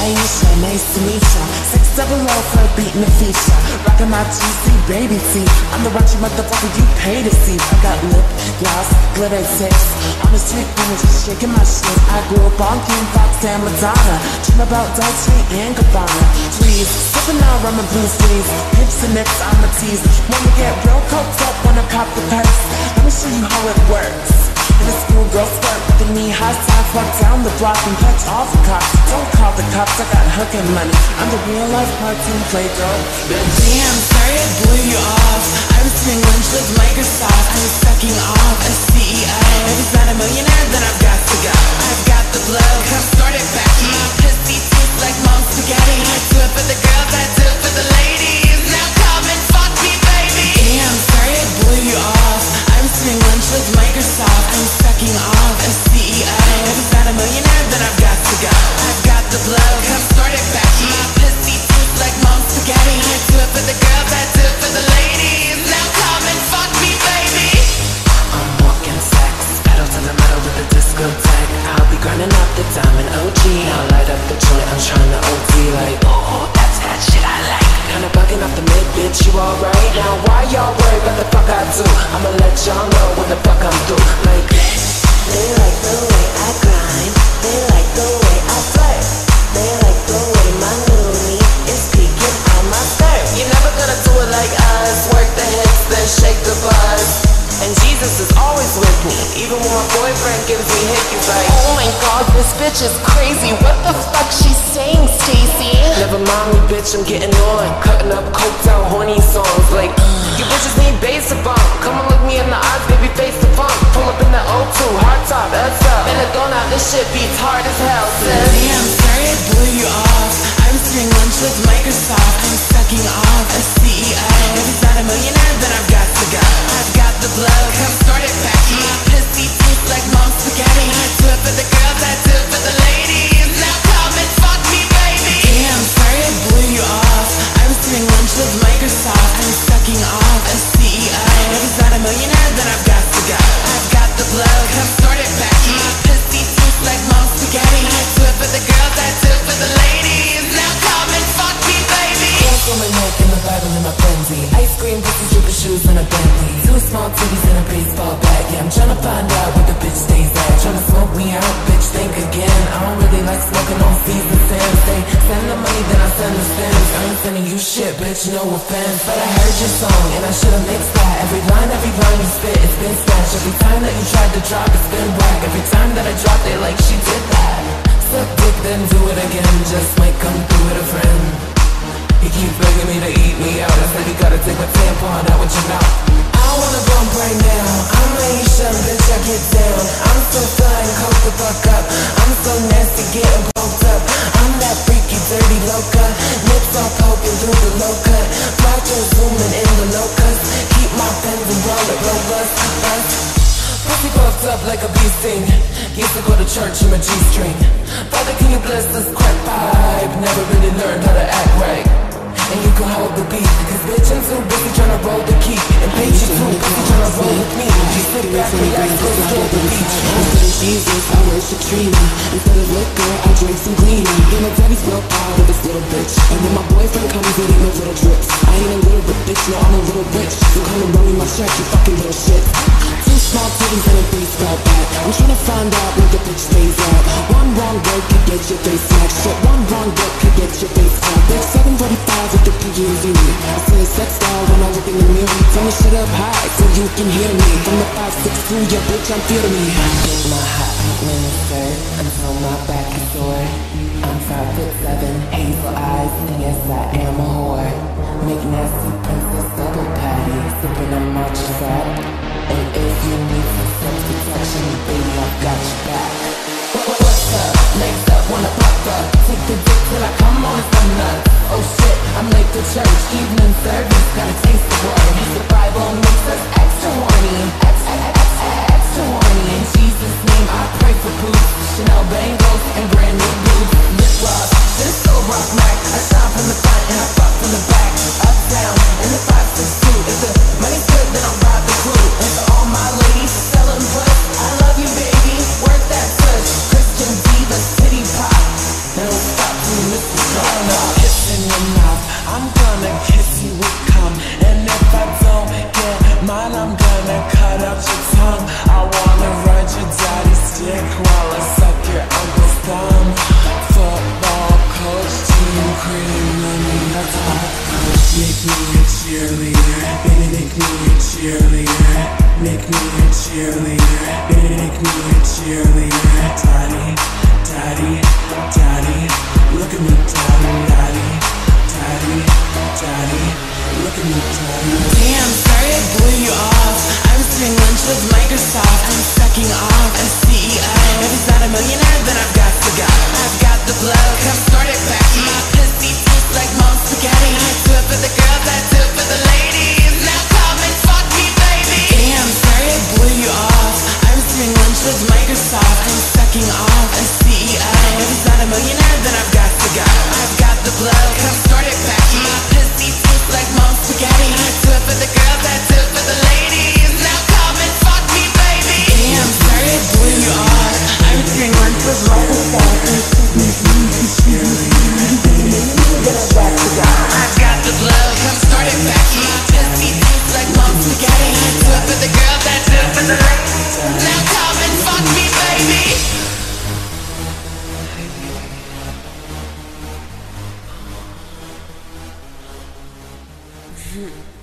Aisha, nice to meet ya. 670 for a beat and a feature. Rockin' my GC baby tee. I'm the raunchy motherfucker you pay to see. I got lip, gloss, glitter tips. On the street corner just shaking my shit. I grew up on King Fox and Madonna. Dream about Dolce and Gabbana. Trees, sippin' on rum and blue sleeves. Hips and nips on the tees. Wanna get real coked up, wanna pop the purse. Let me show you how it works. In a schoolgirl skirt with the knee-high socks, walk down the block and catch all the cops. Don't call the cops, I got hookin' money. I'm the real-life cartoon playgirl. Damn, sorry I blew you off. I was doing lunch with Microsoft. I was sucking off a CEO. If he's not a millionaire, then I've got to go. I've got the blow, come start it back. My pussy tastes like mom's spaghetti. I do it for the girls, I do it for the ladies. Now come and fuck me, baby. Damn, sorry I blew you off. I was doing lunch with Microsoft. I'm sucking off a CEO. If he's not a millionaire, then I've got to go. I've got the blow, come start it back. My pussy tastes like mom's spaghetti. I do it for the girls, I do it for the ladies. Now come and fuck me, baby. I'm walking sex, pedal to the metal with a discotheque. I'll be grinding up the diamond OG. Now light up the joint, I'm trying to OT. Like, oh, that's that shit I like. Kinda bugging off the mid, bitch, you alright? Now why y'all worry what the fuck I do? I'ma let y'all know what the fuck I'm through. Like, they like the way I grind. They like the way I flirt. They like the way my new me is peeking on my skirt. You're never gonna do it like us. Work the hips, then shake the buzz. And Jesus is always with me. Even when my boyfriend gives me hickeys like, oh my god, this bitch is crazy. What the fuck she's saying, Stacy? Never mind me, bitch, I'm getting on. Cutting up coked out horny songs like, you bitches need bass to bump. Come and look me in the eyes, baby, face to bump. Pull up in the O2, hard top, that's up. Benadonna, this shit beats hard as hell, sis. Damn, sorry I blew you off. I was doing lunch with Microsoft. I'm sucking off a CEO. If he's not a millionaire, then I've got to go. I've got the blow, come start it back. My pussy tastes like mom's spaghetti. I do it for the girls, I do it for the ladies. Now come and fuck me, baby. Damn, sorry I blew you off. I was doing lunch with Microsoft. I'm sucking off a CEO. If he's not a millionaire, then I've got to go. I've got the blow, come start it back. My pussy tastes like mom's spaghetti. I do it for the girls, I do it for the ladies. Now come and fuck me, baby. Dance on my neck and the Bible in my frenzy. Ice cream, pussy, dripping shoes, and a Bentley. Two small titties and a baseball bat. Yeah, I'm tryna find out where the bitch stays at. Tryna smoke me out, bitch, think again. I don't really like smoking on fees and sand. They send the money, then I send the stems. I ain't sending you shit, bitch, no offense. But I heard your song, and I should've mixed that. Every line you spit, it's been smashed. Every time that you tried to drop, it's been whack. Every time that I drop, they like, she did that. Suck dick, then do it again. Just might come through with a friend. He keeps begging me to eat me out. I said you gotta take my tampon out with your mouth. I don't wanna bump right now. I'm Aisha, bitch, I get down. I'm so fine, coke the fuck up. I'm so nasty, getting poked up. I'm that freaky, dirty loca. Lips all poking through the low cut. Macho zooming in the locust. Keep my pens and roll it robust. Pussy puffed up like a bee sting. Used to go to church in my G-string. Father, can you bless this crack pipe? Never really learned how to act right. And you can hold the beat, cause bitch, I'm too busy tryna roll the key. And bitch, you too busy tryna roll with me. Just sit back, relax, go stroll the beach. Instead of Jesus, I worship Trina. Instead of liquor, I drink some cleaner. Get my daddy's milk out of this little bitch. And when my boyfriend comes, he ain't no little drips. I ain't a little bit bitch, no, I'm a little rich. So come and run me my shirt, you fucking little shit. Two small titties and a baseball bat. I'm tryna find out where the bitch stays at. One wrong word could get your face smashed. Shit, one wrong word could get your face cracked. Bitch, 745 with the PGZ. I say a sex doll when I look in the mirror. Turn the shit up high so you can hear me. From the 5'6", yeah, bitch, I'm feeling me. I get my hot mini skirt until my back is sore. I'm 5'7", hazel eyes, and yes, I am a whore. Make nasty princess double patty, sipping on matcha fat. And if you need some sex protection, baby, I've got your back. What's up? Legs up, wanna pop up. Take the dick till I come on and some nuts. Oh shit, I'm late to church, evening service, gotta taste the word. The Bible makes us extra horny, extra horny. In Jesus' name I pray for boots, Chanel bangles, and brand new boots. Lip gloss, this so rock Mac. I shine from the front and I fuck from the back. Up, down, in the 5'6". If the money's good, then I'll ride the crew. And for all my ladies selling puss, I love you, baby, work that push. Christian diva, city pop. Now stop to miss me a cheerleader, make me a cheerleader. Daddy, daddy, daddy, look at me, daddy, daddy, daddy, daddy, look at me, daddy. Damn, sorry I blew you off. I'm doing lunch with Microsoft. I'm sucking off a CEO. If he's not a millionaire, then I've got to go. I've got the blow, come start it back. My pussy tastes like mom's spaghetti. I do it for the girls, I do it for the ladies. Now come and fuck me, baby. Damn, sorry I blew you off. I'm doing lunch with Microsoft. I'm sucking off a CEO. If he's not a millionaire, then I've got to go. I've got the blow, come start it back. My pussy tastes like mom's spaghetti. I do it for the girls, I do it for the ladies. Now come and fuck me, baby. Damn, sorry I blew you off. I'm doing lunch with Microsoft. I've got the blow, come start it back. My pussy tastes like mom's spaghetti. I do it for the girls, I do it for the ladies. Now come and fuck me, baby.